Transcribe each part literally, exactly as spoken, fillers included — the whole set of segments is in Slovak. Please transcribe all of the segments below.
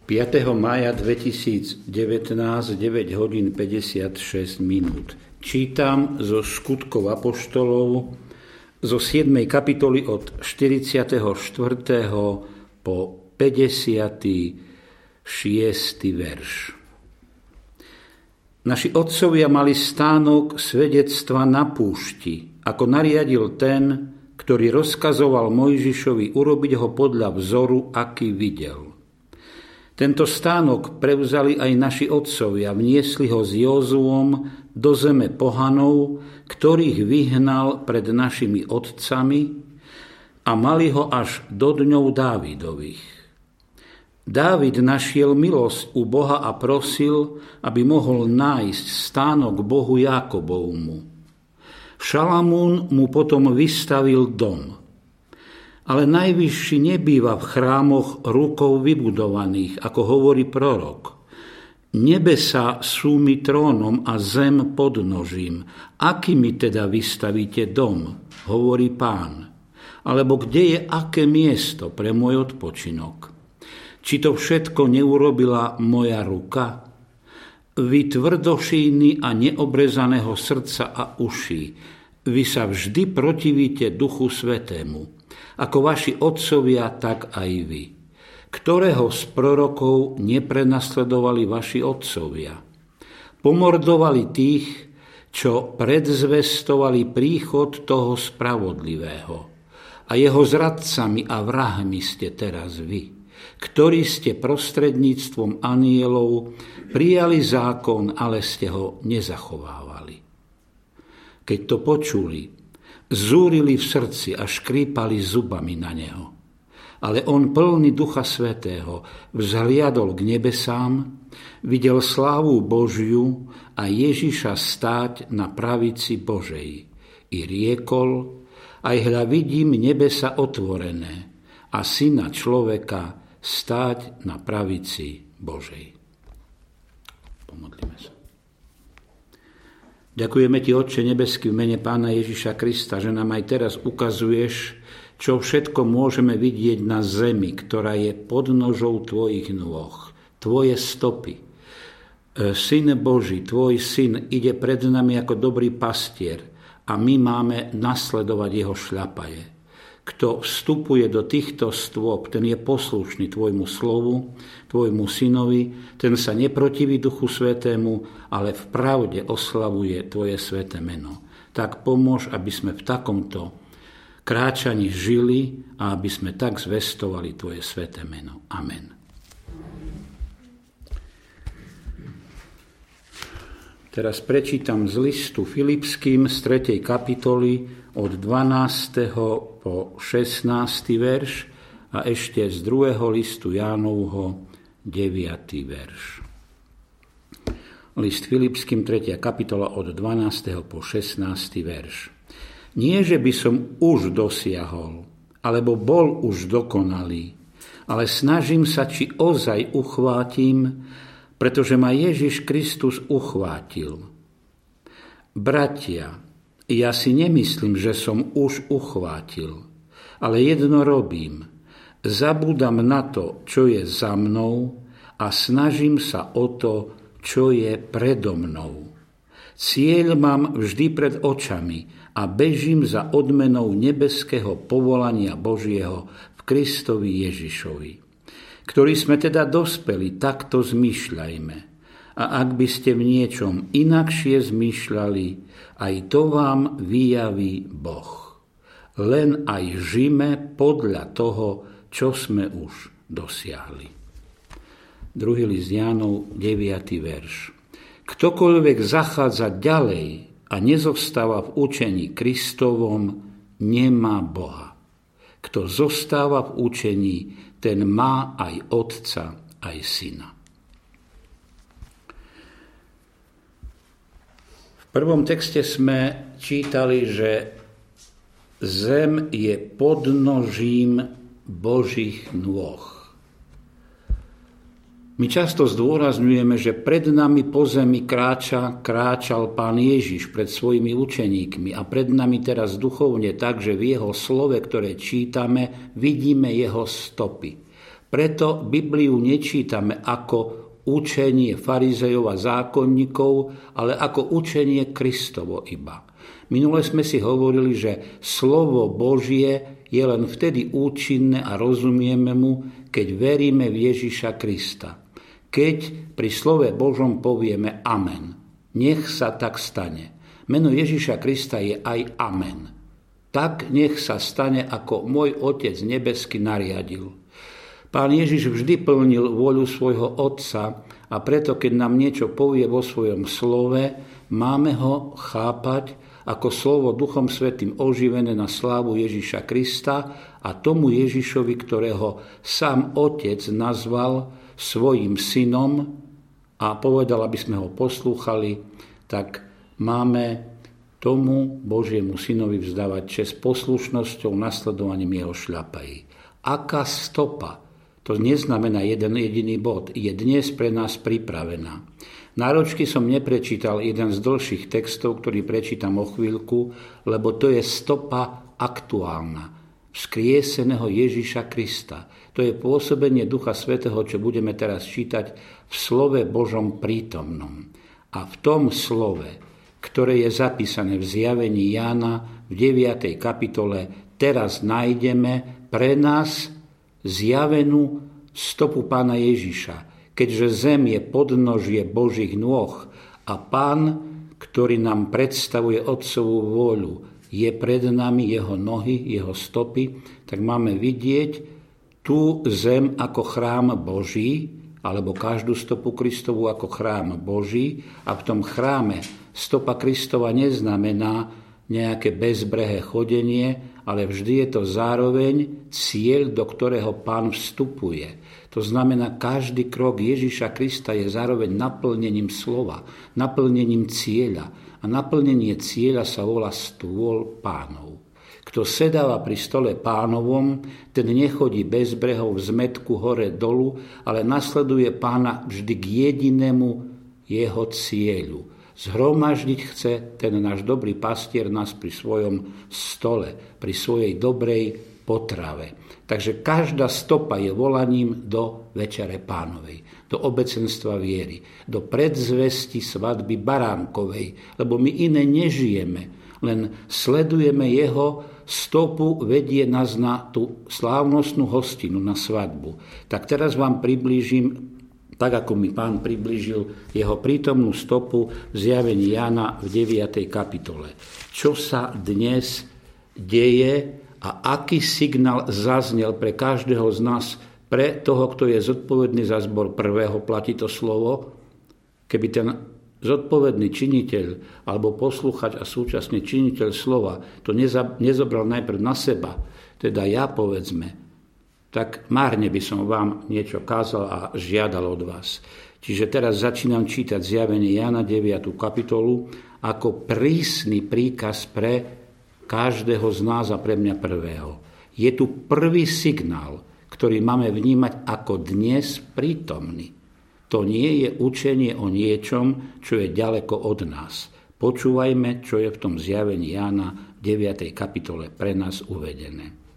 piateho mája dvetisícdevätnásť, deväť hodín päťdesiatšesť minút. Čítam zo Skutkov apoštolov zo siedmej kapitoly od štyridsiateho štvrtého po päťdesiaty šiesty verš. Naši otcovia mali stánok svedectva na púšti, ako nariadil ten, ktorý rozkazoval Mojžišovi urobiť ho podľa vzoru, aký videl. Tento stánok prevzali aj naši otcovia, vniesli ho s Józuom do zeme pohanov, ktorých vyhnal pred našimi otcami a mali ho až do dňov Dávidových. Dávid našiel milosť u Boha a prosil, aby mohol nájsť stánok Bohu Jákobovmu. Šalamún mu potom vystavil dom. Ale Najvyšší nebýva v chrámoch rukou vybudovaných, ako hovorí prorok. Nebesá sú mi trónom a zem podnožím. Aký mi teda vystavíte dom, hovorí Pán? Alebo kde je aké miesto pre môj odpočinok? Či to všetko neurobila moja ruka? Vy tvrdošíjny a neobrezaného srdca a uší, vy sa vždy protivíte Duchu Svätému. Ako vaši otcovia, tak aj vy. Ktorého z prorokov neprenasledovali vaši otcovia? Pomordovali tých, čo predzvestovali príchod toho spravodlivého. A jeho zradcami a vrahmi ste teraz vy, ktorí ste prostredníctvom anjelov prijali zákon, ale ste ho nezachovávali. Keď to počuli, zúrili v srdci a škrípali zubami na neho. Ale on, plný Ducha Svätého, vzhliadol k nebesám, videl slávu Božiu a Ježiša stáť na pravici Božej. I riekol, aj hľa vidím nebesa otvorené a syna človeka stáť na pravici Božej. Pomodlíme sa. Ďakujeme Ti, Otče nebeský, v mene Pána Ježiša Krista, že nám aj teraz ukazuješ, čo všetko môžeme vidieť na zemi, ktorá je pod nožou Tvojich nôh, Tvoje stopy. Syn Boží, Tvoj syn ide pred nami ako dobrý pastier a my máme nasledovať jeho šľapaje. Kto vstupuje do týchto stôp, ten je poslušný Tvojmu slovu, Tvojmu synovi, ten sa neprotiví Duchu Svätému, ale v pravde oslavuje Tvoje sväté meno. Tak pomôž, aby sme v takomto kráčaní žili a aby sme tak zvestovali Tvoje sväté meno. Amen. Teraz prečítam z listu Filipským z tretej kapitoly od dvanásteho po šestnásty verš a ešte z druhého listu Jánovho deviaty verš. List Filipským tretia kapitola od dvanásteho po šestnásty verš. Nie, že by som už dosiahol, alebo bol už dokonalý, ale snažím sa, či ozaj uchvátim, pretože ma Ježiš Kristus uchvátil. Bratia, ja si nemyslím, že som už uchvátil, ale jedno robím. Zabúdam na to, čo je za mnou a snažím sa o to, čo je predo mnou. Cieľ mám vždy pred očami a bežím za odmenou nebeského povolania Božieho v Kristovi Ježišovi. Ktorí sme teda dospeli, takto zmýšľajme. A ak by ste v niečom inakšie zmýšľali, aj to vám vyjaví Boh. Len aj žime podľa toho, čo sme už dosiahli. Druhý list Jánov, deviaty verš. Ktokoľvek zachádza ďalej a nezostáva v učení Kristovom, nemá Boha. Kto zostáva v učení, ten má aj Otca, aj Syna. V prvom texte sme čítali, že zem je podnožím Božích nôh. My často zdôrazňujeme, že pred nami po zemi kráča, kráčal Pán Ježiš pred svojimi učeníkmi a pred nami teraz duchovne tak, že v jeho slove, ktoré čítame, vidíme jeho stopy. Preto Bibliu nečítame ako učenie farizejov a zákonníkov, ale ako učenie Kristovo iba. Minule sme si hovorili, že slovo Božie je len vtedy účinné a rozumieme mu, keď veríme v Ježiša Krista. Keď pri slove Božom povieme amen. Nech sa tak stane. Meno Ježiša Krista je aj amen. Tak nech sa stane, ako môj Otec nebeský nariadil. Pán Ježiš vždy plnil vôľu svojho Otca a preto, keď nám niečo povie vo svojom slove, máme ho chápať ako slovo Duchom Svätým oživené na slávu Ježiša Krista a tomu Ježišovi, ktorého sám Otec nazval svojim synom a povedal, aby sme ho poslúchali, tak máme tomu Božiemu synovi vzdávať česť poslušnosťou, nasledovaním jeho šľapají. Aká stopa? To neznamená jeden jediný bod. Je dnes pre nás pripravená. Náročky som neprečítal jeden z dlhších textov, ktorý prečítam o chvíľku, lebo to je stopa aktuálna. Vzkrieseného Ježiša Krista. To je pôsobenie Ducha Svätého, čo budeme teraz čítať v slove Božom prítomnom. A v tom slove, ktoré je zapísané v zjavení Jána v deviatej kapitole, teraz nájdeme pre nás zjavenú stopu Pána Ježiša, keďže zem je podnožie Božích nôh a Pán, ktorý nám predstavuje Otcovú vôľu, je pred nami, jeho nohy, jeho stopy, tak máme vidieť tú zem ako chrám Boží, alebo každú stopu Kristovu ako chrám Boží, a v tom chráme stopa Kristova neznamená nejaké bezbrehé chodenie, ale vždy je to zároveň cieľ, do ktorého Pán vstupuje. To znamená, každý krok Ježiša Krista je zároveň naplnením slova, naplnením cieľa. A naplnenie cieľa sa volá stôl Pánov. Kto sedáva pri stole Pánovom, ten nechodí bez brehov v zmetku hore dolu, ale nasleduje Pána vždy k jedinému jeho cieľu. Zhromaždiť chce ten náš dobrý pastier nás pri svojom stole, pri svojej dobrej potrave. Takže každá stopa je volaním do večere Pánovej, do obecenstva viery, do predzvesti svadby baránkovej, lebo my iné nežijeme, len sledujeme jeho stopu, vedie nás na tú slávnostnú hostinu, na svadbu. Tak teraz vám priblížim, tak ako mi Pán priblížil jeho prítomnú stopu v zjavení Jána v deviatej kapitole. Čo sa dnes deje a aký signál zaznel pre každého z nás, pre toho, kto je zodpovedný za zbor prvého, platí to slovo, keby ten zodpovedný činiteľ alebo poslúchať a súčasne činiteľ slova to nezobral najprv na seba, teda ja povedzme, tak márne by som vám niečo kázal a žiadal od vás. Čiže teraz začínam čítať zjavenie Jána deviatu kapitolu ako prísny príkaz pre každého z nás a pre mňa prvého. Je tu prvý signál, ktorý máme vnímať ako dnes prítomný. To nie je učenie o niečom, čo je ďaleko od nás. Počúvajme, čo je v tom zjavení Jána v deviatej kapitole pre nás uvedené.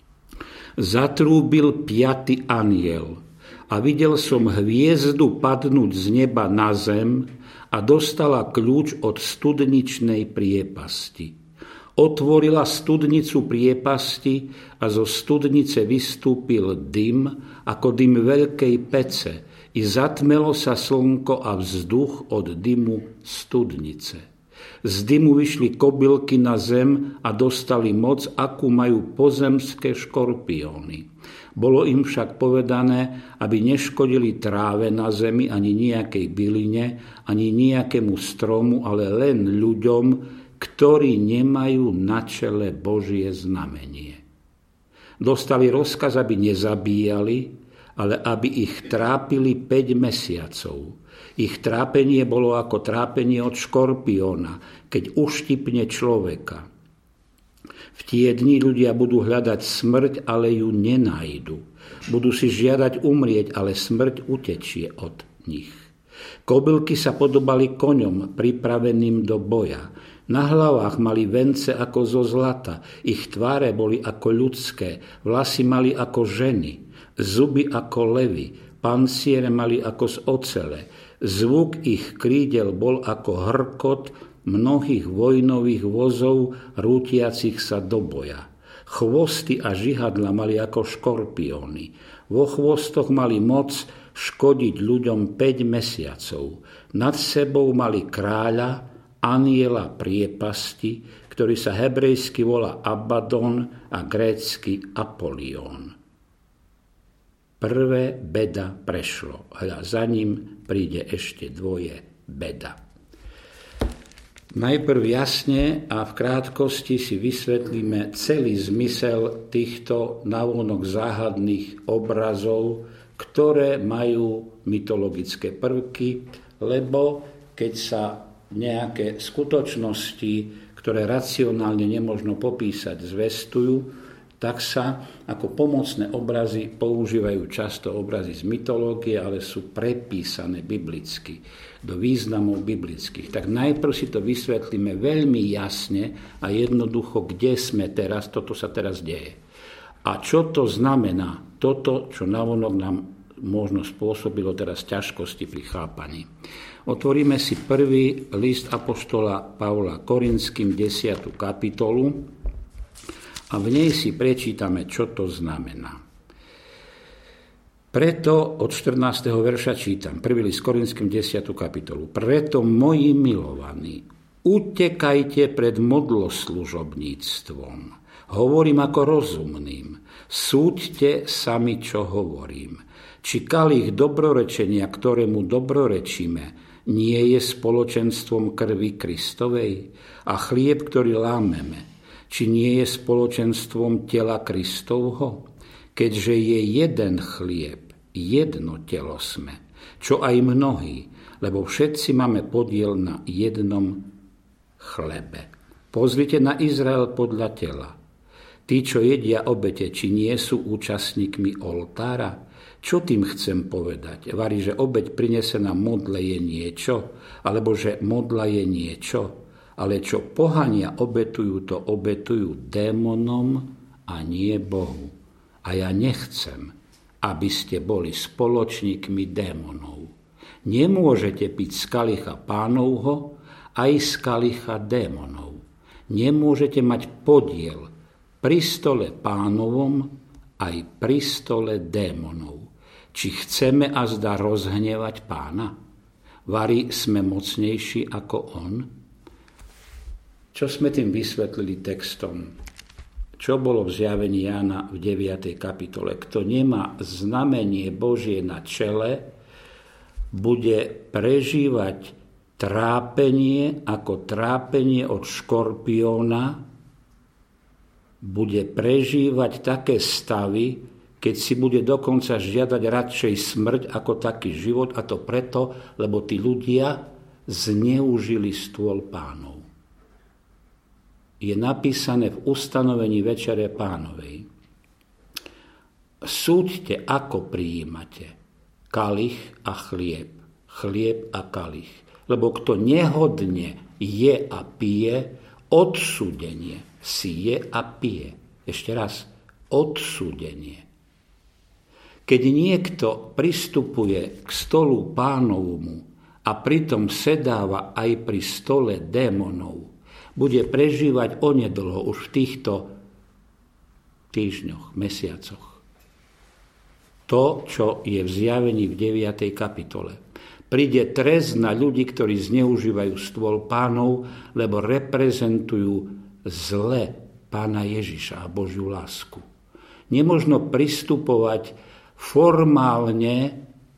Zatrúbil piaty anjel a videl som hviezdu padnúť z neba na zem a dostala kľúč od studničnej priepasti. Otvorila studnicu priepasti a zo studnice vystúpil dym ako dym veľkej pece i zatmelo sa slnko a vzduch od dymu studnice. Z dymu vyšli kobylky na zem a dostali moc, akú majú pozemské škorpióny. Bolo im však povedané, aby neškodili tráve na zemi, ani nejakej byline, ani nejakému stromu, ale len ľuďom, ktorí nemajú na čele Božie znamenie. Dostali rozkaz, aby nezabíjali, ale aby ich trápili päť mesiacov. Ich trápenie bolo ako trápenie od škorpióna, keď uštipne človeka. V tie dni ľudia budú hľadať smrť, ale ju nenájdu. Budú si žiadať umrieť, ale smrť utečie od nich. Kobylky sa podobali koňom pripraveným do boja. Na hlavách mali vence ako zo zlata, ich tváre boli ako ľudské, vlasy mali ako ženy. zuby ako levy, panciere mali ako z ocele, zvuk ich krídel bol ako hrkot mnohých vojnových vozov rútiacich sa do boja. Chvosty a žihadla mali ako škorpióny. Vo chvostoch mali moc škodiť ľuďom päť mesiacov. Nad sebou mali kráľa, anjela priepasti, ktorý sa hebrejsky volá Abaddon a grécky Apolión. Prvé beda prešlo, hľa za ním príde ešte dvoje beda. Najprv jasne a v krátkosti si vysvetlíme celý zmysel týchto navonok záhadných obrazov, ktoré majú mytologické prvky, lebo keď sa nejaké skutočnosti, ktoré racionálne nemožno popísať, zvestujú, tak sa ako pomocné obrazy používajú často obrazy z mytológie, ale sú prepísané biblicky, do významov biblických. Tak najprv si to vysvetlíme veľmi jasne a jednoducho, kde sme teraz, toto sa teraz deje. A čo to znamená, toto, čo navonok nám možno spôsobilo teraz ťažkosti pri chápaní. Otvoríme si prvý list apoštola Pavla Korinským, desiatu kapitolu, a v nej si prečítame, čo to znamená. Preto od štrnásteho verša čítam, prvý list Korinským, desiatu kapitolu. Preto, moji milovaní, utekajte pred modloslužobníctvom. Hovorím ako rozumným. Súďte sami, čo hovorím. Či kalich dobrorečenia, ktorému dobrorečíme, nie je spoločenstvom krvi Kristovej? A chlieb, ktorý lámeme, či nie je spoločenstvom tela Kristovho? Keďže je jeden chlieb, jedno telo sme, čo aj mnohí, lebo všetci máme podiel na jednom chlebe. Pozrite na Izrael podľa tela. Tí, čo jedia obete, či nie sú účastníkmi oltára? Čo tým chcem povedať? Varí, že obeť prinesená modle je niečo, alebo že modla je niečo, ale čo pohania obetujú, to obetujú démonom a nie Bohu. A ja nechcem, aby ste boli spoločníkmi démonov. Nemôžete piť z kalicha Pánovho aj z kalicha démonov. Nemôžete mať podiel pri stole Pánovom aj pri stole démonov. Či chceme azda rozhnevať Pána? Vari sme mocnejší ako on? Čo sme tým vysvetlili textom? Čo bolo v zjavení Jána v deviatej kapitole? Kto nemá znamenie Božie na čele, bude prežívať trápenie ako trápenie od škorpióna, bude prežívať také stavy, keď si bude dokonca žiadať radšej smrť ako taký život, a to preto, lebo tí ľudia zneužili stôl Pánov. Je napísané v ustanovení Večere Pánovej. Súďte, ako prijímate kalich a chlieb, chlieb a kalich. Lebo kto nehodne je a pije, odsúdenie si je a pije. Ešte raz, odsúdenie. Keď niekto pristupuje k stolu Pánovmu a pritom sedáva aj pri stole démonov, bude prežívať onedlho už v týchto týždňoch, mesiacoch to, čo je v zjavení v deviatej kapitole. Príde trest na ľudí, ktorí zneužívajú stôl Pánov, lebo reprezentujú zle Pána Ježiša a Božiu lásku. Nemožno pristupovať formálne,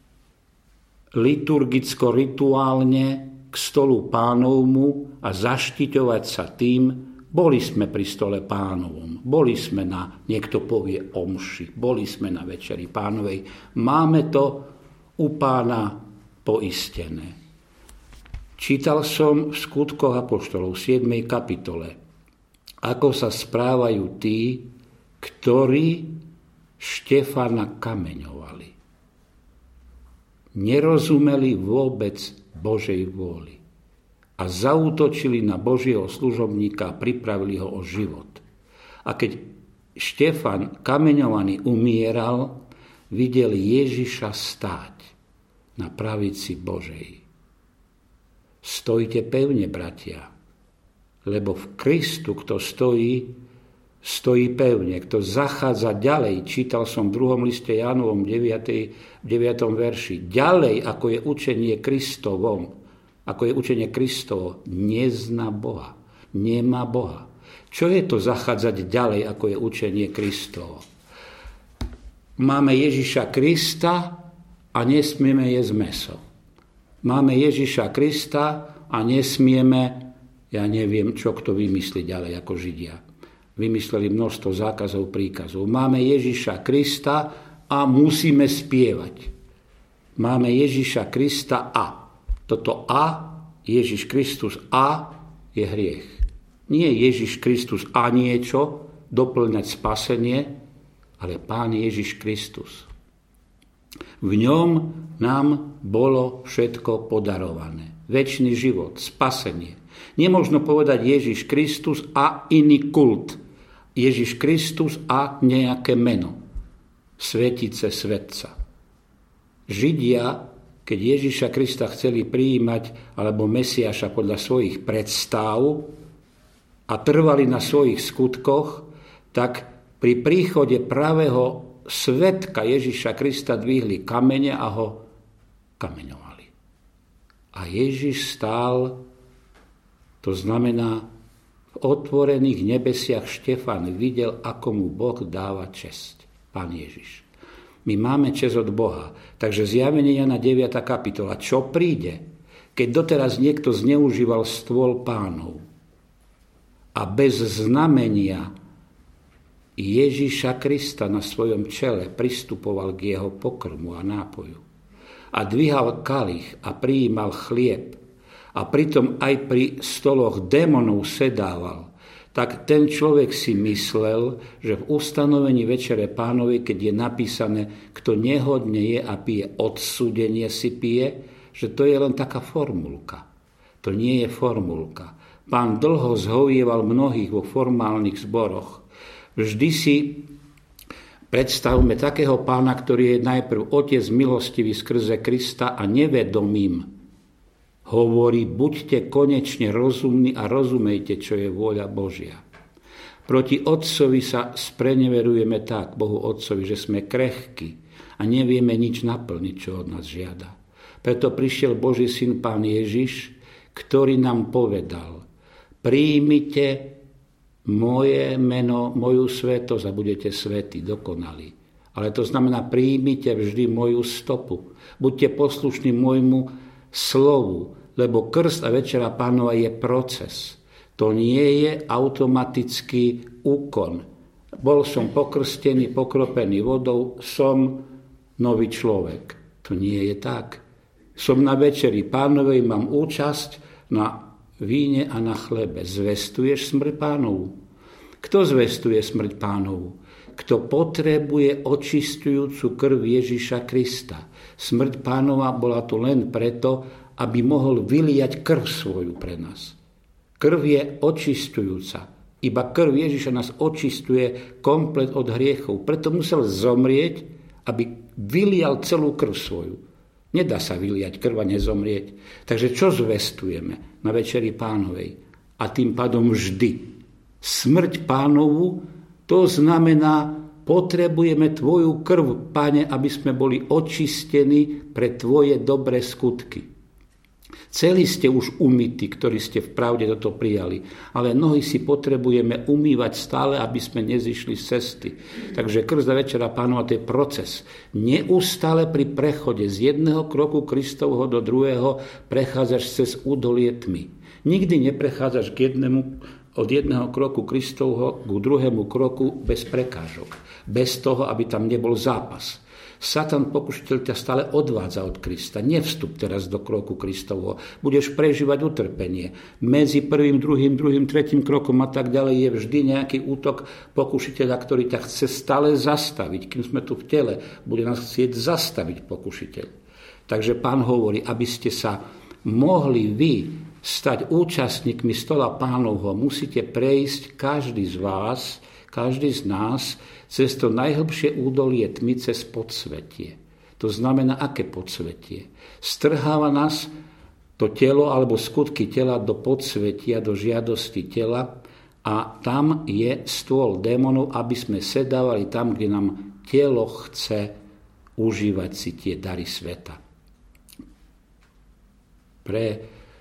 liturgicko-rituálne k stolu Pánovmu a zaštiťovať sa tým, boli sme pri stole Pánovom, boli sme na, niekto povie, omši, boli sme na Večeri Pánovej. Máme to u Pána poistené. Čítal som v Skutkoch apoštolov v siedmej kapitole, ako sa správajú tí, ktorí Štefana kameňovali. Nerozumeli vôbec Božej vôli a zaútočili na Božieho služobníka a pripravili ho o život. A keď Štefan kameňovaný umieral, videl Ježiša stáť na pravici Božej. Stojte pevne, bratia, lebo v Kristu, kto stojí, stojí pevne. Kto zachádza ďalej, čítal som v druhom liste Jánovom deviatom verši, ďalej ako je učenie Kristovom, ako je učenie Kristovo, nezná Boha, nemá Boha. Čo je to zachádzať ďalej, ako je učenie Kristovo? Máme Ježiša Krista a nesmieme jesť mäso. Máme Ježiša Krista a nesmieme, ja neviem, čo kto vymyslí ďalej ako Židia. Vymysleli množstvo zákazov, príkazov. Máme Ježiša Krista a musíme spievať. Máme Ježiša Krista a. Toto a, Ježiš Kristus a, je hriech. Nie Ježiš Kristus a niečo, doplňať spasenie, ale Pán Ježiš Kristus. V ňom nám bolo všetko podarované. Večný život, spasenie. Nemožno povedať Ježiš Kristus a iný kult. Ježiš Kristus a nejaké meno. Svetice svetca. Židia, keď Ježiša Krista chceli prijímať alebo Mesiáša podľa svojich predstav a trvali na svojich skutkoch, tak pri príchode pravého svetka Ježiša Krista dvihli kamene a ho kameňovali. A Ježiš stál, to znamená, v otvorených nebesiach Štefan videl, ako mu Boh dáva česť. Pán Ježiš. My máme česť od Boha. Takže zjavenie Jana deviata kapitola. Čo príde, keď doteraz niekto zneužíval stôl Pánov a bez znamenia Ježiša Krista na svojom čele pristupoval k jeho pokrmu a nápoju a dvíhal kalich a prijímal chlieb a pritom aj pri stoloch démonov sedával, tak ten človek si myslel, že v ustanovení Večere Pánovej, keď je napísané, kto nehodne je a pije, odsúdenie si pije, že to je len taká formulka. To nie je formulka. Pán dlho zhovieval mnohých vo formálnych zboroch. Vždy si predstavme takého Pána, ktorý je najprv Otec milostivý skrze Krista a nevedomým hovorí, buďte konečne rozumní a rozumejte, čo je vôľa Božia. Proti Otcovi sa spreneverujeme tak, Bohu Otcovi, že sme krehky a nevieme nič naplniť, čo od nás žiada. Preto prišiel Boží syn Pán Ježiš, ktorý nám povedal, príjmite moje meno, moju svetosť a budete svätí, dokonalí. Ale to znamená, príjmite vždy moju stopu. Buďte poslušní môjmu slovu, lebo krst a Večera Pánova je proces. To nie je automatický úkon. Bol som pokrstený, pokropený vodou, som nový človek. To nie je tak. Som na Večeri Pánovej, mám účasť na víne a na chlebe. Zvestuješ smrť Pánovu? Kto zvestuje smrť Pánovu? Kto potrebuje očistujúcu krv Ježiša Krista. Smrť Pánova bola tu len preto, aby mohol vyliať krv svoju pre nás. Krv je očistujúca. Iba krv Ježiša nás očistuje komplet od hriechov. Preto musel zomrieť, aby vylial celú krv svoju. Nedá sa vyliať krv a nezomrieť. Takže čo zvestujeme na Večeri Pánovej? A tým pádom vždy. Smrť Pánovu, to znamená, potrebujeme tvoju krv, Pane, aby sme boli očistení pre tvoje dobré skutky. Celí ste už umytí, ktorí ste v pravde toto prijali, ale nohy si potrebujeme umývať stále, aby sme nezišli z cesty. Takže krst a Večera Pánova, to je proces. Neustále pri prechode z jedného kroku Kristovho do druhého prechádzaš cez údolie tmy. Nikdy neprechádzaš k jednému, od jedného kroku Kristovho k druhému kroku bez prekážok. Bez toho, aby tam nebol zápas. Satan, pokušiteľ, ťa stále odvádza od Krista. Nevstup teraz do kroku Kristovho. Budeš prežívať utrpenie. Medzi prvým, druhým, druhým, tretím krokom a tak ďalej je vždy nejaký útok pokušiteľa, ktorý ťa chce stále zastaviť. Kým sme tu v tele, bude nás chcieť zastaviť pokušiteľ. Takže Pán hovorí, aby ste sa mohli vy stať účastníkmi stola Pánovho, musíte prejsť každý z vás, Každý z nás cez to najhlbšie údolie tmy cez podsvetie. To znamená, aké podsvetie? Strháva nás to telo alebo skutky tela do podsvetia, do žiadosti tela a tam je stôl démonov, aby sme sedávali tam, kde nám telo chce užívať si tie dary sveta. Pre e,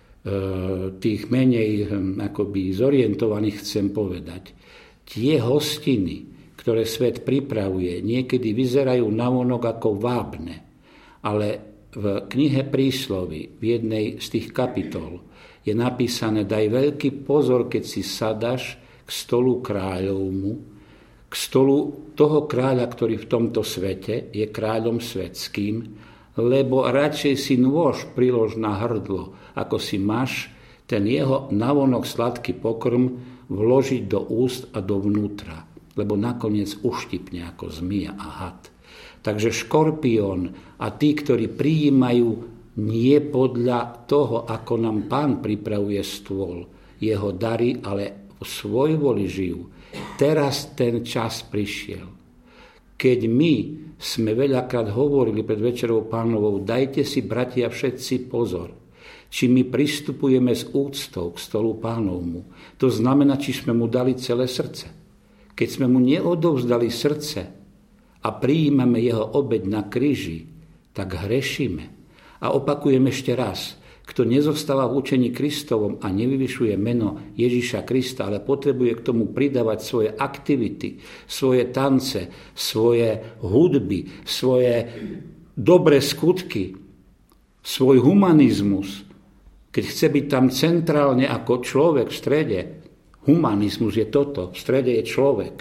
tých menej akoby zorientovaných chcem povedať, tie hostiny, ktoré svet pripravuje, niekedy vyzerajú navonok ako vábne, ale v knihe Prísloví, v jednej z tých kapitol, je napísané: daj veľký pozor, keď si sadaš k stolu kráľovmu, k stolu toho kráľa, ktorý v tomto svete je kráľom svetským, lebo radšej si nôž prilož na hrdlo, ako si máš ten jeho navonok sladký pokrm vložiť do úst a dovnútra, lebo nakoniec uštipne ako zmija a had. Takže škorpión a tí, ktorí prijímajú nie podľa toho, ako nám Pán pripravuje stôl, jeho dary, ale v svoj voli žijú. Teraz ten čas prišiel. Keď my sme veľakrát hovorili pred Večerou Pánovou, dajte si, bratia, všetci pozor, či my pristupujeme s úctou k stolu Pánovmu. To znamená, či sme mu dali celé srdce. Keď sme mu neodovzdali srdce a prijímame jeho obeť na kríži, tak hrešíme. A opakujem ešte raz, kto nezostáva v učení Kristovom a nevyvyšuje meno Ježiša Krista, ale potrebuje k tomu pridávať svoje aktivity, svoje tance, svoje hudby, svoje dobré skutky, svoj humanizmus, keď chce byť tam centrálne ako človek v strede, humanizmus je toto, v strede je človek,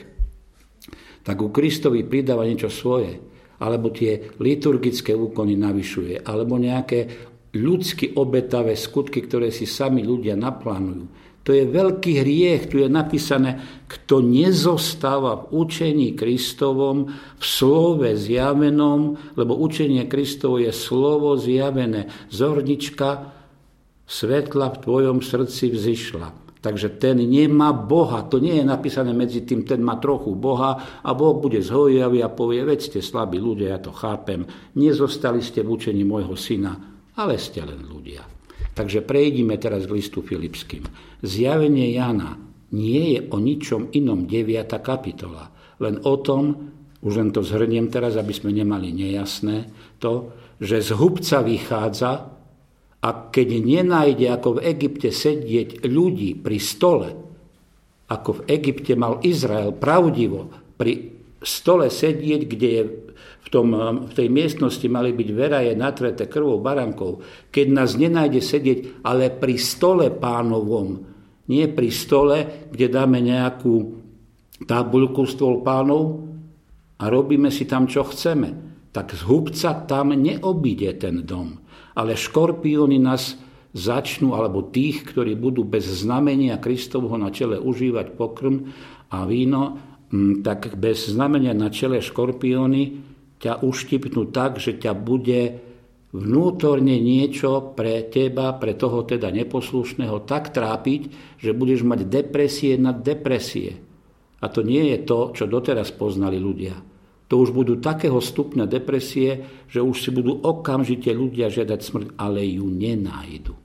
tak u Kristovi pridáva niečo svoje, alebo tie liturgické úkony navyšuje, alebo nejaké ľudsky obetavé skutky, ktoré si sami ľudia naplánujú. To je veľký hriech, tu je napísané, kto nezostáva v učení Kristovom, v slove zjavenom, lebo učenie Kristovo je slovo zjavené. Zornička svetla v tvojom srdci vzišla. Takže ten nemá Boha. To nie je napísané medzi tým, ten má trochu Boha a Boh bude zhojavý a povie, veď ste slabí ľudia, ja to chápem. Nezostali ste v učení môjho syna, ale ste len ľudia. Takže prejdime teraz k listu Filipským. Zjavenie Jana nie je o ničom inom deviata kapitola. Len o tom, už len to zhrniem teraz, aby sme nemali nejasné, to, že z hubca vychádza. A keď nenájde, ako v Egypte sedieť ľudí pri stole, ako v Egypte mal Izrael pravdivo pri stole sedieť, kde je v, tom, v tej miestnosti mali byť veraje natreté krvou barankov, keď nás nenájde sedieť, ale pri stole Pánovom, nie pri stole, kde dáme nejakú tabuľku stôl Pánov a robíme si tam, čo chceme, tak z hubca tam neobíde ten dom. Ale škorpióny nás začnú, alebo tých, ktorí budú bez znamenia Kristovho na čele užívať pokrm a víno, tak bez znamenia na čele škorpióny ťa uštipnú tak, že ťa bude vnútorne niečo pre teba, pre toho teda neposlušného tak trápiť, že budeš mať depresie nad depresie. A to nie je to, čo doteraz poznali ľudia. To už budú takého stupňa depresie, že už si budú okamžite ľudia žiadať smrť, ale ju nenájdu.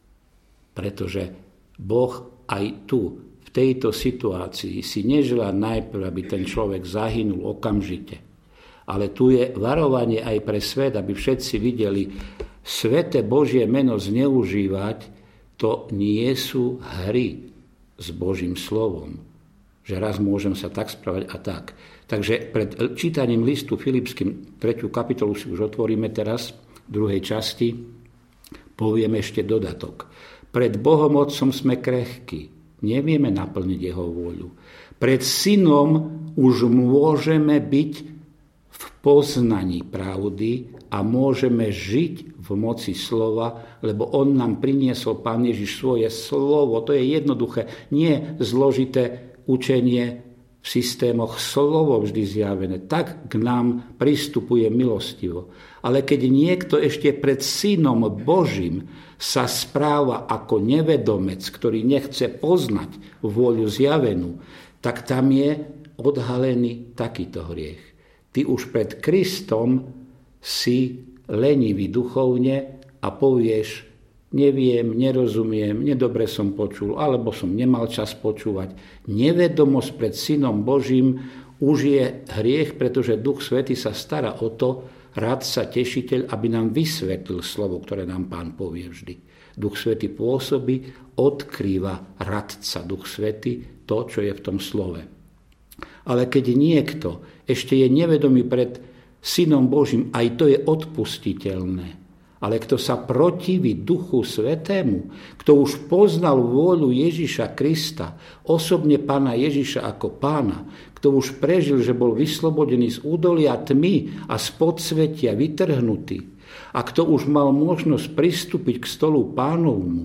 Pretože Boh aj tu, v tejto situácii, si neželá najprv, aby ten človek zahynul okamžite. Ale tu je varovanie aj pre svet, aby všetci videli, sväté Božie meno zneužívať, to nie sú hry s Božím slovom. Že raz môžem sa tak správať a tak. Takže pred čítaním listu Filipským, tretiu kapitolu si už otvoríme teraz, v druhej časti, povieme ešte dodatok. Pred Bohom Otcom sme krehkí, nevieme naplniť jeho vôľu. Pred Synom už môžeme byť v poznaní pravdy a môžeme žiť v moci slova, lebo on nám priniesol, Pán Ježiš, svoje slovo. To je jednoduché, nie zložité učenie v systémoch, slovo vždy zjavené. Tak k nám pristupuje milostivo. Ale keď niekto ešte pred Synom Božím sa správa ako nevedomec, ktorý nechce poznať vôľu zjavenú, tak tam je odhalený takýto hriech. Ty už pred Kristom si lenivý duchovne a povieš, neviem, nerozumiem, nedobre som počul, alebo som nemal čas počúvať. Nevedomosť pred Synom Božím už je hriech, pretože Duch Svätý sa stará o to, radca, tešiteľ, aby nám vysvetlil slovo, ktoré nám Pán povie vždy. Duch Svätý pôsobí, odkrýva radca Duch Svätý to, čo je v tom slove. Ale keď niekto ešte je nevedomý pred Synom Božím, aj to je odpustiteľné. Ale kto sa protiví Duchu Svätému, kto už poznal vôľu Ježiša Krista, osobne Pána Ježiša ako Pána, kto už prežil, že bol vyslobodený z údolia tmy a z podsvetia vytrhnutý, a kto už mal možnosť pristúpiť k stolu Pánovmu,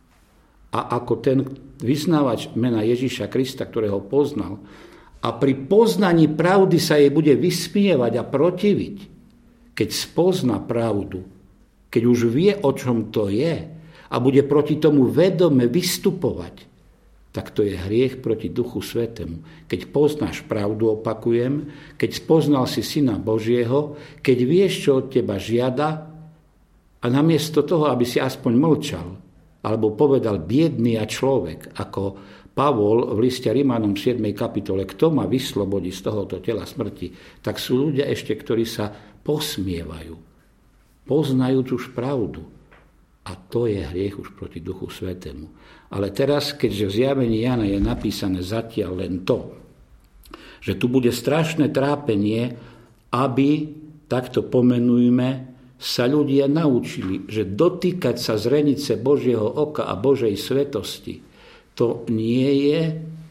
a ako ten vyznávač mena Ježiša Krista, ktorého poznal, a pri poznaní pravdy sa jej bude vysmievať a protiviť, keď spozná pravdu, keď už vie, o čom to je a bude proti tomu vedome vystupovať, tak to je hriech proti Duchu Svätému. Keď poznáš pravdu, opakujem, keď spoznal si Syna Božieho, keď vieš, čo od teba žiada, a namiesto toho, aby si aspoň mlčal, alebo povedal biedný a človek, ako Pavol v liste Rimanom siedmej kapitole, kto ma vyslobodí z tohoto tela smrti, tak sú ľudia ešte, ktorí sa posmievajú, poznajúc už pravdu. A to je hriech už proti Duchu Svätému. Ale teraz, keďže v zjavení Jana je napísané zatiaľ len to, že tu bude strašné trápenie, aby, takto pomenujme, sa ľudia naučili, že dotýkať sa zrenice Božieho oka a Božej svetosti, to nie je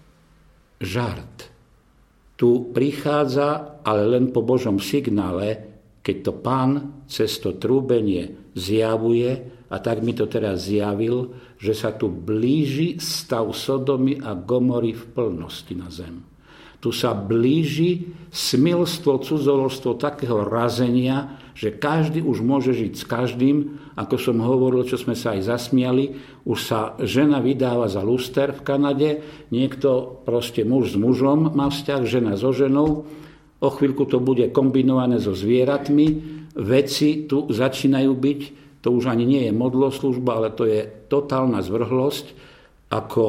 žart. Tu prichádza, ale len po Božom signále, keď to Pán cez to trúbenie zjavuje, a tak mi to teraz zjavil, že sa tu blíži stav Sodomy a Gomory v plnosti na zem. Tu sa blíži smilstvo, cudzoložstvo takého razenia, že každý už môže žiť s každým. Ako som hovoril, čo sme sa aj zasmiali, už sa žena vydáva za luster v Kanade, niekto proste muž s mužom má vzťah, žena so ženou, o chvíľku to bude kombinované so zvieratmi, veci tu začínajú byť, to už ani nie je modloslužba, ale to je totálna zvrhlosť, ako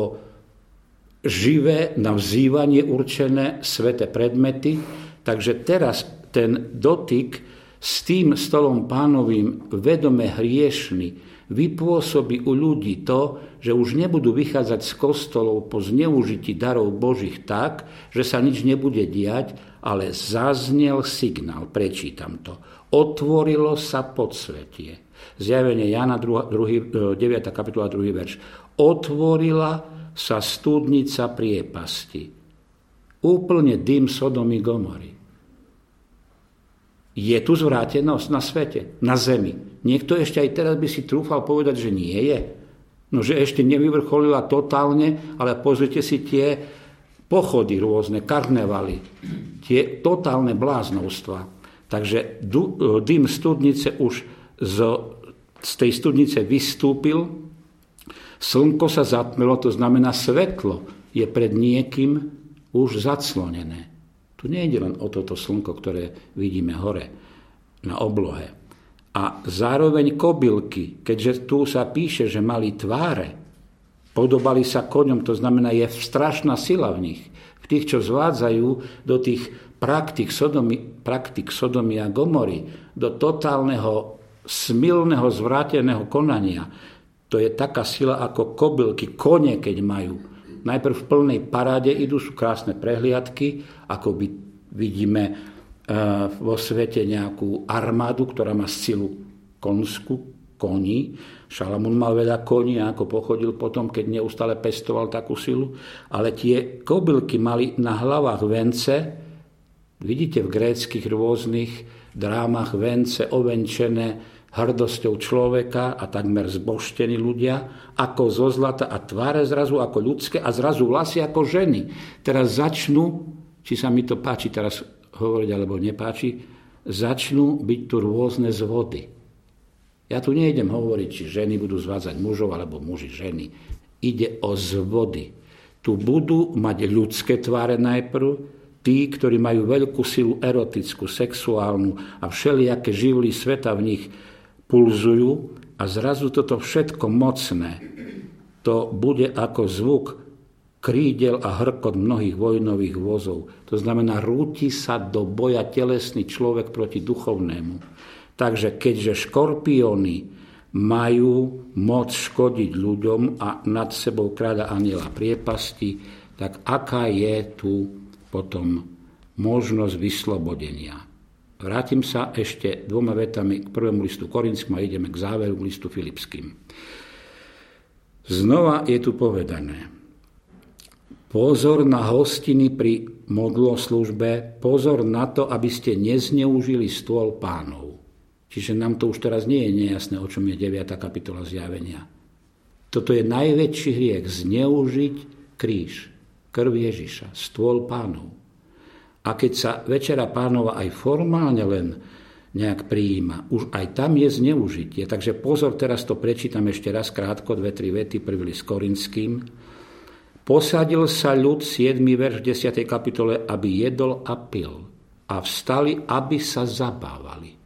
živé na vzývanie určené sväté predmety. Takže teraz ten dotyk s tým stolom Pánovým vedome hriešny vypôsobí u ľudí to, že už nebudú vychádzať z kostolov po zneužití darov Božích tak, že sa nič nebude diať, ale zaznel signál, prečítam to. Otvorilo sa podsvetie. Zjavenie Jana, deviata kapitola, druhý verš. Otvorila sa studnica priepasti. Úplne dym Sodomy Gomory. Je tu zvrátenosť na svete, na zemi. Niekto ešte aj teraz by si trúfal povedať, že nie je. No, že ešte nevyvrcholila totálne, ale pozrite si tie pochody rôzne, karnevaly, tie totálne bláznovstva. Takže dym studnice už z, z tej studnice vystúpil, slnko sa zatmelo, to znamená svetlo je pred niekým už zaclonené. Tu nie je len o toto slnko, ktoré vidíme hore na oblohe. A zároveň kobylky, keďže tu sa píše, že mali tváre, podobali sa koňom, to znamená, je strašná sila v nich. V tých, čo zvádzajú do tých praktik Sodomy, praktik Sodomy a Gomory, do totálneho, smilného, zvráteného konania. To je taká sila ako kobylky, kone, keď majú. Najprv v plnej paráde idú, sú krásne prehliadky, ako by vidíme e, vo svete nejakú armádu, ktorá má silu konskú, koní. Šalamún mal veľa koní, ako pochodil potom, keď neustále pestoval takú silu. Ale tie kobylky mali na hlavách vence, vidíte v gréckych rôznych drámach vence ovenčené hrdosťou človeka a takmer zbožtení ľudia, ako zo zlata a tváre zrazu ako ľudské a zrazu vlasy ako ženy. Teraz začnú, či sa mi to páči teraz hovoriť alebo nepáči, začnú byť tu rôzne zvody. Ja tu nejdem hovoriť, či ženy budú zvádzať mužov alebo muži ženy. Ide o zvody. Tu budú mať ľudské tváre najprv, tí, ktorí majú veľkú silu erotickú, sexuálnu a všelijaké živly sveta v nich pulzujú a zrazu toto všetko mocné, to bude ako zvuk krídel a hrkot mnohých vojnových vozov. To znamená, rúti sa do boja telesný človek proti duchovnému. Takže keďže škorpióny majú moc škodiť ľuďom a nad sebou kráľa anjela priepasti, tak aká je tu potom možnosť vyslobodenia. Vrátim sa ešte dvoma vetami k prvému listu Korinským a ideme k záveru k listu Filipským. Znova je tu povedané: pozor na hostiny pri modloslužbe, pozor na to, aby ste nezneužili stôl Pánov. Čiže nám to už teraz nie je nejasné, o čom je deviata kapitola Zjavenia. Toto je najväčší hriech, zneužiť kríž, krv Ježiša, stôl Pánov. A keď sa večera Pánova aj formálne len nejak prijíma, už aj tam je zneužitie. Takže pozor, teraz to prečítam ešte raz krátko, dve, tri vety, prvý list Korinským. Posadil sa ľud, siedmy verš v desiatej kapitole, aby jedol a pil. A vstali, aby sa zabávali.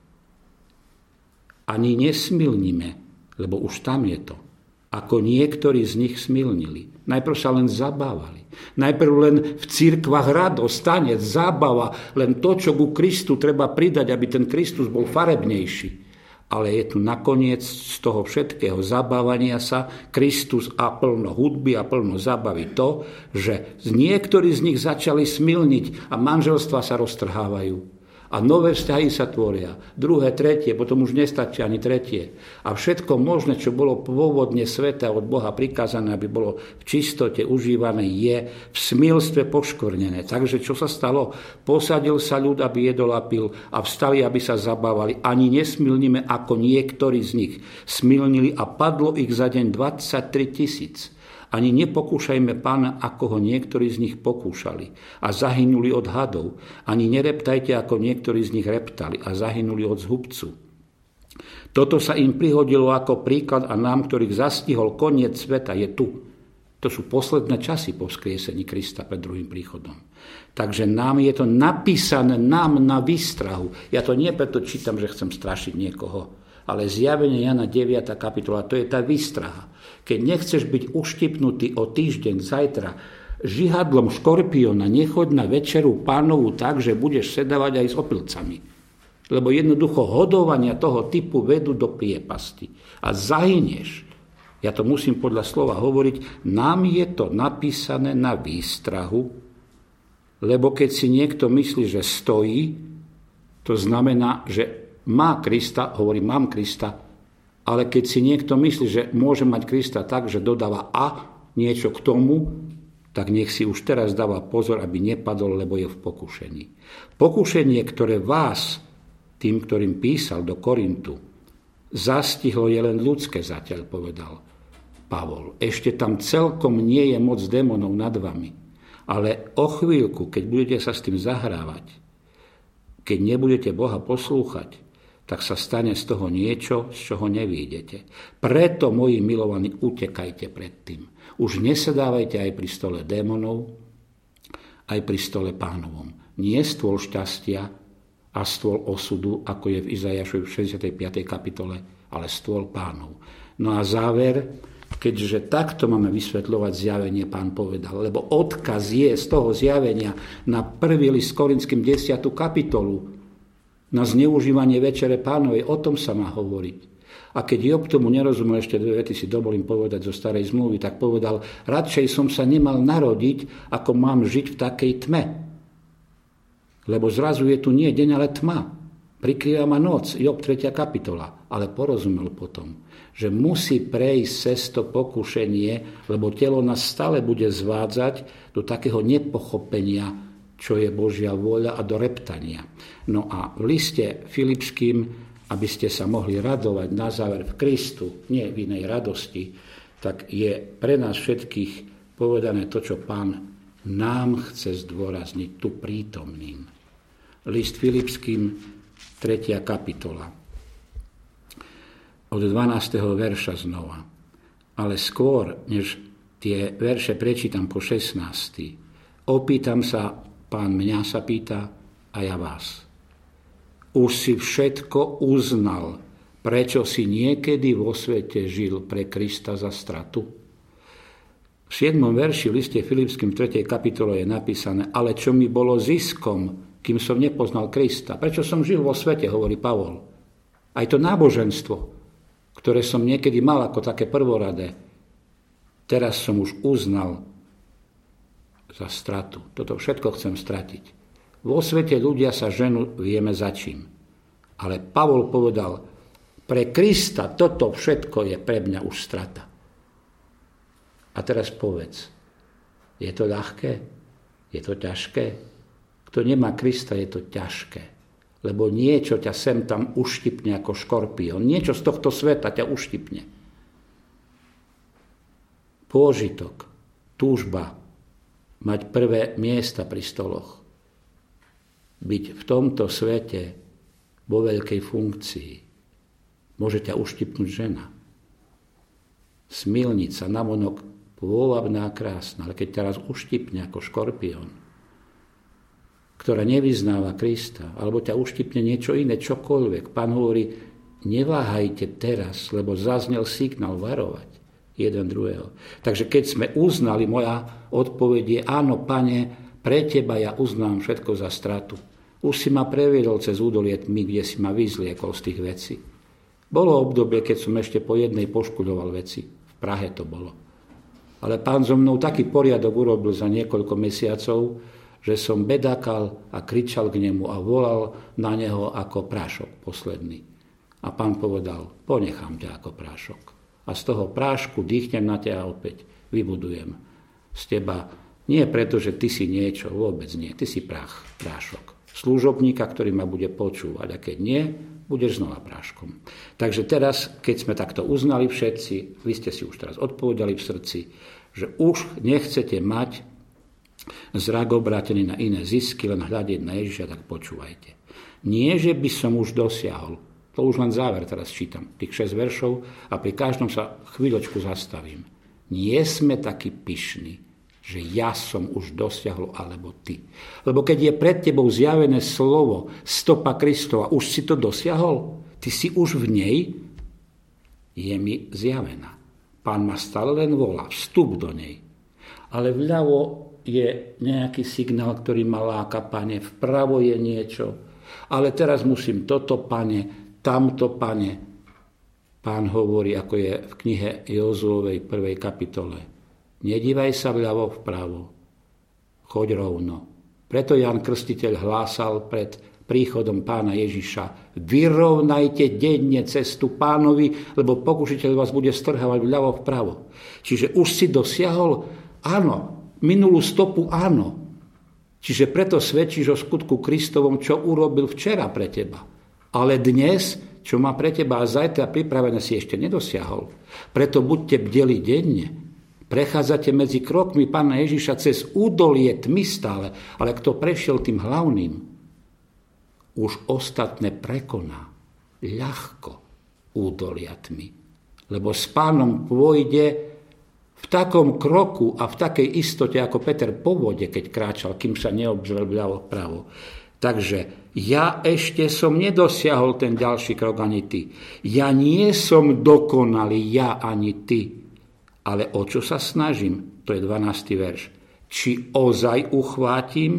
Ani nesmilnime, lebo už tam je to. Ako niektorí z nich smilnili. Najprv sa len zabávali. Najprv len v cirkvách radosť, tanec, zábava, len to, čo ku Kristu treba pridať, aby ten Kristus bol farebnejší. Ale je tu nakoniec z toho všetkého zabávania sa Kristus a plno hudby a plno zábavy to, že niektorí z nich začali smilniť a manželstva sa roztrhávajú. A nové vzťahy sa tvoria. Druhé, tretie, potom už nestačí ani tretie. A všetko možné, čo bolo pôvodne sveta od Boha prikázané, aby bolo v čistote užívané, je v smilstve poškvrnené. Takže čo sa stalo? Posadil sa ľud, aby jedol a pil a vstali, aby sa zabávali. Ani nesmilnime, ako niektorí z nich smilnili a padlo ich za deň dvadsaťtri tisíc. Ani nepokúšajme Pána, ako ho niektorí z nich pokúšali a zahynuli od hadov. Ani nereptajte, ako niektorí z nich reptali a zahynuli od zhubcu. Toto sa im prihodilo ako príklad a nám, ktorých zastihol koniec sveta, je tu. To sú posledné časy po vzkriesení Krista pred druhým príchodom. Takže nám je to napísané nám na výstrahu. Ja to nie preto čítam, že chcem strašiť niekoho, ale Zjavenie Jana deviata kapitola, to je tá výstraha. Keď nechceš byť uštipnutý o týždeň, zajtra, žihadlom škorpióna, nechoď na večeru Pánovu tak, že budeš sedávať aj s opilcami. Lebo jednoducho hodovania toho typu vedú do priepasti. A zahynieš. Ja to musím podľa slova hovoriť, nám je to napísané na výstrahu, lebo keď si niekto myslí, že stojí, to znamená, že má Krista, hovorí, mám Krista, ale keď si niekto myslí, že môže mať Krista tak, že dodáva a niečo k tomu, tak nech si už teraz dáva pozor, aby nepadol, lebo je v pokušení. Pokušenie, ktoré vás, tým, ktorým písal do Korintu, zastihlo, je len ľudské zatiaľ, povedal Pavol. Ešte tam celkom nie je moc démonov nad vami, ale o chvíľku, keď budete sa s tým zahrávať, keď nebudete Boha poslúchať, tak sa stane z toho niečo, z čoho nevyjdete. Preto, moji milovaní, utekajte pred tým. Už nesedávajte aj pri stole démonov, aj pri stole Pánovom. Nie stôl šťastia a stôl osudu, ako je v Izaiášovi v šesťdesiatej piatej kapitole, ale stôl Pánov. No a záver, keďže takto máme vysvetľovať zjavenie, Pán povedal, lebo odkaz je z toho zjavenia na prvý list Korinským desiatu kapitolu, na zneužívanie večere Pánovej, o tom sa má hovoriť. A keď Job tomu nerozumel, ešte dve vety si dovolím povedať zo starej zmluvy, tak povedal, radšej som sa nemal narodiť, ako mám žiť v takej tme. Lebo zrazu je tu nie deň, ale tma. Prikrýva ma noc, Job tretia kapitola. Ale porozumel potom, že musí prejsť cez to pokušenie, lebo telo nás stále bude zvádzať do takého nepochopenia, čo je Božia vôľa, a do reptania. No a v liste Filipským, aby ste sa mohli radovať na záver v Kristu, nie v inej radosti, tak je pre nás všetkých povedané to, čo Pán nám chce zdôrazniť tu prítomným. List Filipským, tretia kapitola. Od dvanásteho verša znova. Ale skôr, než tie verše prečítam po šestnásty, opýtam sa Pán mňa sa pýta a ja vás. Už si všetko uznal, prečo si niekedy vo svete žil pre Krista za stratu? V siedmom verši v liste Filipským tretej kapitole je napísané: ale čo mi bolo ziskom, kým som nepoznal Krista? Prečo som žil vo svete, hovorí Pavol. Aj to náboženstvo, ktoré som niekedy mal ako také prvoradé, teraz som už uznal za stratu. Toto všetko chcem stratiť. Vo svete ľudia sa ženú, vieme za čím. Ale Pavol povedal: pre Krista toto všetko je pre mňa už strata. A teraz povedz, je to ľahké? Je to ťažké? Kto nemá Krista, je to ťažké. Lebo niečo ťa sem tam uštipne ako škorpión. Niečo z tohto sveta ťa uštipne. Pôžitok, túžba, mať prvé miesta pri stoloch, byť v tomto svete vo veľkej funkcii. Môže ťa uštipnúť žena. Smilnica, navonok pôvabná, krásna, ale keď ťa raz uštipne ako škorpión, ktorá nevyznáva Krista, alebo ťa uštipne niečo iné, čokoľvek. Pán hovorí, neváhajte teraz, lebo zaznel signál varovať jeden druhého. Takže keď sme uznali, moja odpoveď je áno, Pane, pre teba ja uznám všetko za stratu. Už si ma previedol cez údolie tmy, kde si ma vyzliekol z tých vecí. Bolo obdobie, keď som ešte po jednej poškudoval veci. V Prahe to bolo. Ale Pán so mnou taký poriadok urobil za niekoľko mesiacov, že som bedakal a kričal k nemu a volal na neho ako prášok posledný. A Pán povedal, ponechám ťa ako prášok. A z toho prášku dýchnem na ťa a opäť vybudujem z teba. Nie preto, že ty si niečo, vôbec nie. Ty si prach, prášok. Služobníka, ktorý ma bude počúvať. A keď nie, budeš znova práškom. Takže teraz, keď sme takto uznali všetci, vy ste si už teraz odpovedali v srdci, že už nechcete mať zrak obrátený na iné zisky, len hľadiť na Ježiša, tak počúvajte. Nie, že by som už dosiahol, to už len záver teraz čítam, tých šesť veršov a pri každom sa chvíľočku zastavím. Nie sme takí pyšní, že ja som už dosiahol, alebo ty. Lebo keď je pred tebou zjavené slovo, stopa Kristova, už si to dosiahol? Ty si už v nej? Je mi zjavená. Pán ma stále len volá, vstup do nej. Ale vľavo je nejaký signál, ktorý ma láka, Pane, vpravo je niečo. Ale teraz musím toto, Pane, tamto, Pane. Pán hovorí, ako je v knihe Jozuovej prvej kapitole. Nedívaj sa vľavo vpravo, choď rovno. Preto Ján Krstiteľ hlásal pred príchodom Pána Ježiša, vyrovnajte denne cestu Pánovi, lebo pokušiteľ vás bude strhávať vľavo vpravo. Čiže už si dosiahol? Áno, minulú stopu áno. Čiže preto svedčíš o skutku Kristovom, čo urobil včera pre teba. Ale dnes, čo má pre teba a zajtra pripravené, si ešte nedosiahol. Preto buďte bdeli denne. Prechádzate medzi krokmi Pána Ježiša cez údolie tmy stále, ale kto prešiel tým hlavným, už ostatné prekoná ľahko údolia tmy. Lebo s Pánom pôjde v takom kroku a v takej istote, ako Peter po vode, keď kráčal, kým sa neobzrel vľavo vpravo. Takže ja ešte som nedosiahol ten ďalší krok ani ty. Ja nie som dokonalý, ja ani ty. Ale o čo sa snažím? To je dvanásty verš. Či ozaj uchvátim?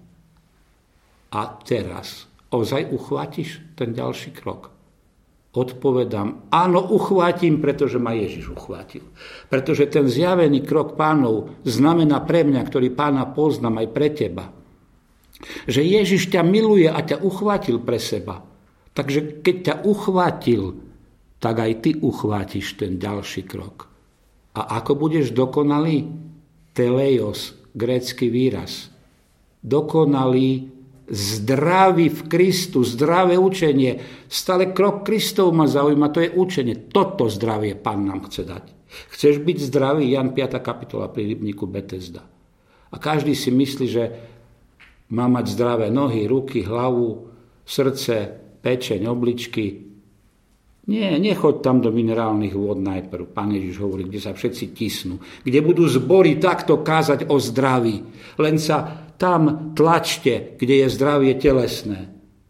A teraz, ozaj uchvátiš ten ďalší krok? Odpovedám, áno, uchvátim, pretože ma Ježiš uchvátil. Pretože ten zjavený krok Pánov znamená pre mňa, ktorý Pána poznám aj pre teba, že Ježiš ťa miluje a ťa uchvátil pre seba. Takže keď ťa uchvátil, tak aj ty uchvátiš ten ďalší krok. A ako budeš dokonalý? Teleios, grécky výraz. Dokonalý, zdravý v Kristu, zdravé učenie. Stále krok Kristov ma zaujíma, to je učenie. Toto zdravie Pán nám chce dať. Chceš byť zdravý? Jan piata kapitola pri rybníku Betesda. A každý si myslí, že má mať zdravé nohy, ruky, hlavu, srdce, pečeň, obličky. Nie, nechoď tam do minerálnych vôd najprv. Pán Ježiš hovorí, kde sa všetci tisnú. Kde budú zbory takto kázať o zdraví. Len sa tam tlačte, kde je zdravie telesné.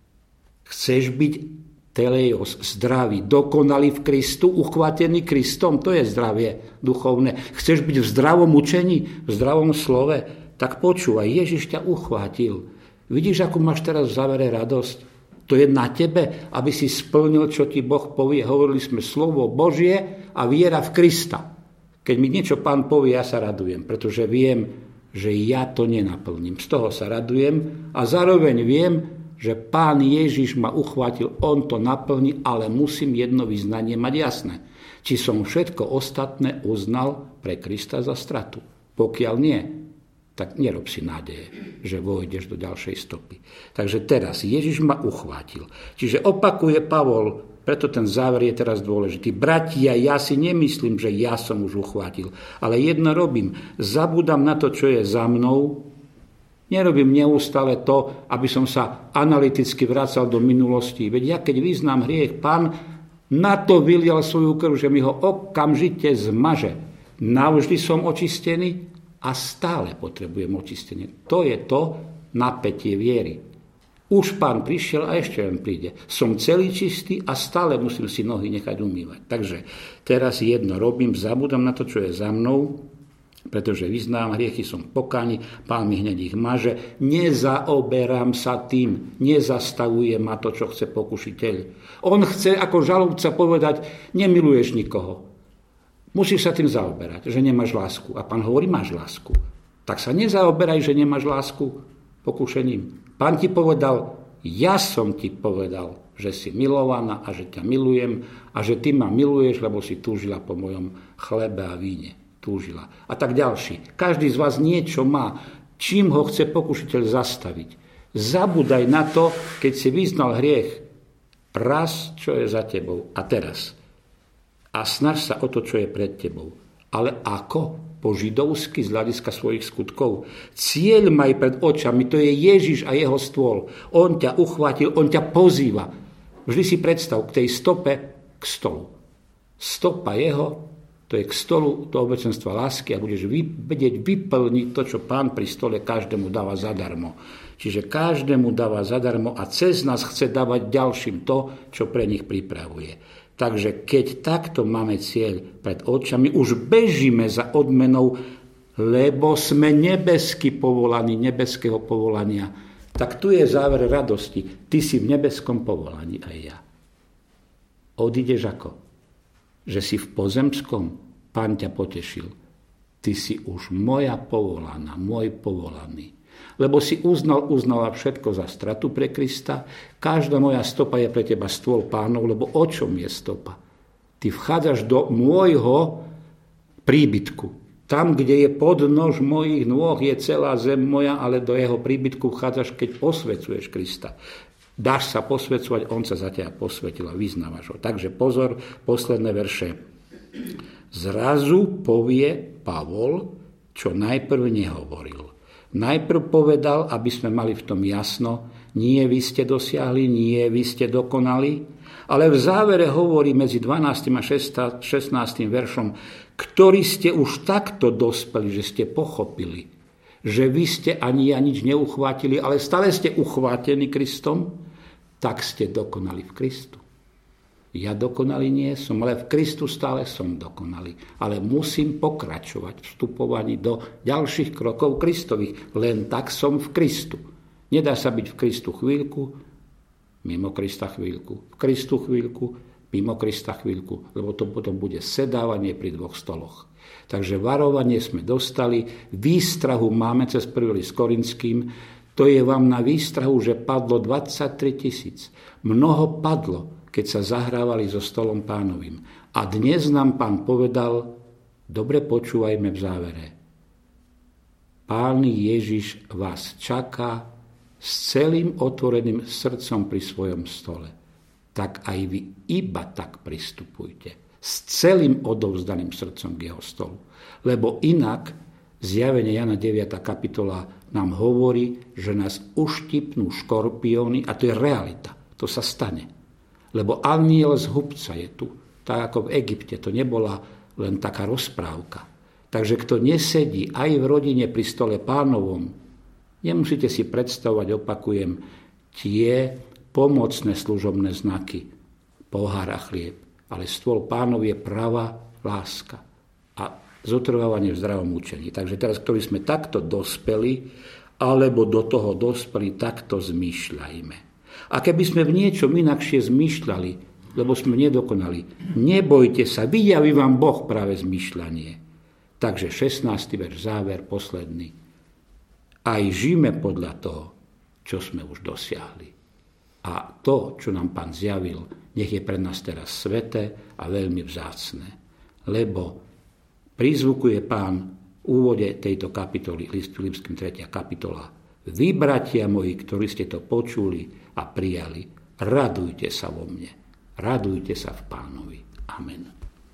Chceš byť teleios, zdravý, dokonalý v Kristu, uchvatený Kristom, to je zdravie duchovné. Chceš byť v zdravom učení, v zdravom slove, tak počúvaj, Ježiš ťa uchvátil. Vidíš, akú máš teraz v závere radosť? To je na tebe, aby si splnil, čo ti Boh povie. Hovorili sme slovo Božie a viera v Krista. Keď mi niečo Pán povie, ja sa radujem, pretože viem, že ja to nenaplním. Z toho sa radujem a zároveň viem, že Pán Ježiš ma uchvátil, on to naplní, ale musím jedno vyznanie mať jasné. Či som všetko ostatné uznal pre Krista za stratu. Pokiaľ nie, tak nerob si nádeje, že vojdeš do ďalšej stopy. Takže teraz Ježiš ma uchvátil. Čiže opakuje Pavol, preto ten záver je teraz dôležitý. Bratia, ja si nemyslím, že ja som už uchvátil, ale jedno robím. Zabúdam na to, čo je za mnou. Nerobím neustále to, aby som sa analyticky vracal do minulosti. Veď ja, keď vyznám hriech, Pán na to vylial svoju krv, že mi ho okamžite zmaže. Navždy som očistený a stále potrebujem očistenie. To je to napätie viery. Už Pán prišiel a ešte len príde. Som celý čistý a stále musím si nohy nechať umývať. Takže teraz jedno robím, zabudám na to, čo je za mnou, pretože vyznám hriechy, som pokáni, Pán mi hneď ich maže. Nezaoberám sa tým, nezastavuje ma to, čo chce pokušiteľ. On chce ako žalobca povedať, nemiluješ nikoho. Musíš sa tým zaoberať, že nemáš lásku. A Pán hovorí, máš lásku. Tak sa nezaoberaj, že nemáš lásku pokušením. Pán ti povedal, ja som ti povedal, že si milovaná a že ťa milujem a že ty ma miluješ, lebo si túžila po mojom chlebe a víne. Túžila. A tak ďalší. Každý z vás niečo má, čím ho chce pokušiteľ zastaviť. Zabúdaj na to, keď si vyznal hriech, raz, čo je za tebou a teraz. A snaž sa o to, čo je pred tebou. Ale ako? Po židovsky z hľadiska svojich skutkov. Cieľ maj pred očami, to je Ježiš a jeho stôl. On ťa uchvátil, on ťa pozýva. Vždy si predstav k tej stope, k stolu. Stopa jeho, to je k stolu do obecenstva lásky a budeš vedieť vyplniť to, čo Pán pri stole každému dáva zadarmo. Čiže každému dáva zadarmo a cez nás chce dávať ďalším to, čo pre nich pripravuje. Takže keď takto máme cieľ pred očami, už bežíme za odmenou, lebo sme nebeský povolaní, nebeského povolania. Tak tu je záver radosti. Ty si v nebeskom povolaní aj ja. Odídeš ako? Že si v pozemskom, Pán ťa potešil. Ty si už moja povolaná, môj povolaný. Lebo si uznal, uznala všetko za stratu pre Krista. Každá moja stopa je pre teba stôl Pánov, lebo o čom je stopa? Ty vchádzaš do môjho príbytku. Tam, kde je podnož mojich nôh, je celá zem moja, ale do jeho príbytku vchádzaš, keď posvecuješ Krista. Dáš sa posvecovať, on sa za teba posvetil a vyznávaš ho. Takže pozor, posledné verše. Zrazu povie Pavol, čo najprv nehovoril. Najprv povedal, aby sme mali v tom jasno, nie vy ste dosiahli, nie vy ste dokonali, ale v závere hovorí medzi dvanástym a šestnástym veršom, ktorí ste už takto dospeli, že ste pochopili, že vy ste ani ja nič neuchvátili, ale stále ste uchvátení Kristom, tak ste dokonali v Kristu. Ja dokonalý nie som, ale v Kristu stále som dokonalý. Ale musím pokračovať v vstupovaní do ďalších krokov Kristových. Len tak som v Kristu. Nedá sa byť v Kristu chvíľku, mimo Krista chvíľku. V Kristu chvíľku, mimo Krista chvíľku. Lebo to potom bude sedávanie pri dvoch stoloch. Takže varovanie sme dostali. Výstrahu máme cez prvý list Korinským. To je vám na výstrahu, že padlo dvadsaťtri tisíc. Mnoho padlo, keď sa zahrávali so stolom Pánovým. A dnes nám Pán povedal, dobre počúvajme v závere. Pán Ježiš vás čaká s celým otvoreným srdcom pri svojom stole. Tak aj vy iba tak pristupujte. S celým odovzdaným srdcom k jeho stolu. Lebo inak zjavenie Jana deviata kapitola nám hovorí, že nás uštipnú škorpióny a to je realita. To sa stane. Lebo anjel z hubca je tu. Tak ako v Egypte. To nebola len taká rozprávka. Takže kto nesedí aj v rodine pri stole Pánovom, nemusíte si predstavovať, opakujem, tie pomocné služobné znaky, pohár a chlieb. Ale stôl Pánov je pravá láska a zotrvávanie v zdravom učení. Takže teraz, ktorí sme takto dospeli, alebo do toho dospeli, takto zmýšľajme. A keby sme v niečom inakšie zmýšľali, lebo sme nedokonali, nebojte sa, vyjaví vám Boh práve zmýšľanie. Takže šestnásty verš, záver, posledný. Aj žijeme podľa toho, čo sme už dosiahli. A to, čo nám Pán zjavil, nech je pre nás teraz sveté a veľmi vzácne. Lebo prizvukuje Pán v úvode tejto kapitoly, list Filipským tretia kapitola. Vy, bratia moji, ktorí ste to počuli a prijali, radujte sa vo mne. Radujte sa v Pánovi. Amen.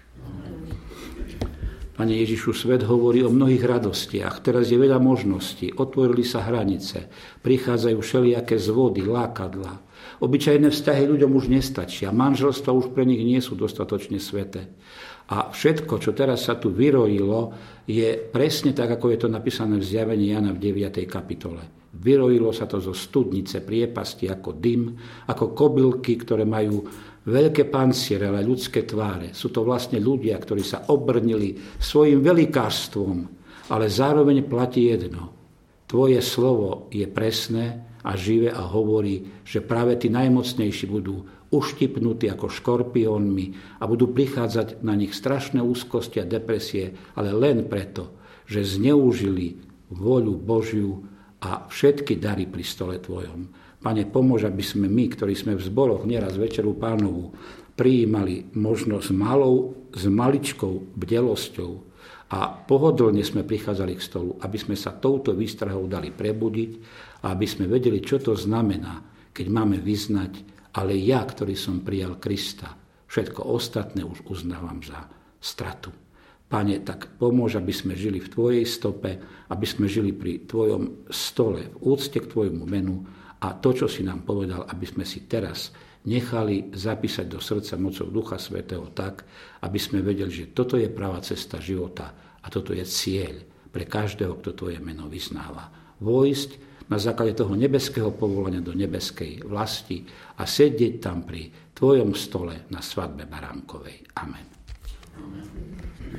Pane Ježišu, svet hovorí o mnohých radostiach. Teraz je veľa možností. Otvorili sa hranice. Prichádzajú všelijaké zvody, lákadlá. Obyčajné vzťahy ľuďom už nestačia. Manželstva už pre nich nie sú dostatočne sveté. A všetko, čo teraz sa tu vyrojilo, je presne tak, ako je to napísané v Zjavení Jana v deviatej kapitole. Vyrojilo sa to zo studnice, priepasti ako dym, ako kobylky, ktoré majú veľké panciere, ale ľudské tváre. Sú to vlastne ľudia, ktorí sa obrnili svojim velikárstvom, ale zároveň platí jedno. Tvoje slovo je presné a živé a hovorí, že práve tí najmocnejší budú uštipnutí ako škorpiónmi a budú prichádzať na nich strašné úzkosti a depresie, ale len preto, že zneužili voľu Božiu a všetky dary pri stole Tvojom. Pane, pomôž, aby sme my, ktorí sme v zboroch nieraz Večeru Pánovu, prijímali možno s malou, s maličkou bdelosťou a pohodlne sme prichádzali k stolu, aby sme sa touto výstrahou dali prebudiť a aby sme vedeli, čo to znamená, keď máme vyznať, ale ja, ktorý som prijal Krista, všetko ostatné už uznávam za stratu. Pane, tak pomôž, aby sme žili v Tvojej stope, aby sme žili pri Tvojom stole, v úcte k Tvojmu menu a to, čo si nám povedal, aby sme si teraz nechali zapísať do srdca mocou Ducha Svätého tak, aby sme vedeli, že toto je pravá cesta života a toto je cieľ pre každého, kto Tvoje meno vyznáva. Vojsť na základe toho nebeského povolania do nebeskej vlasti a sedieť tam pri Tvojom stole na svadbe baránkovej. Amen. Amen.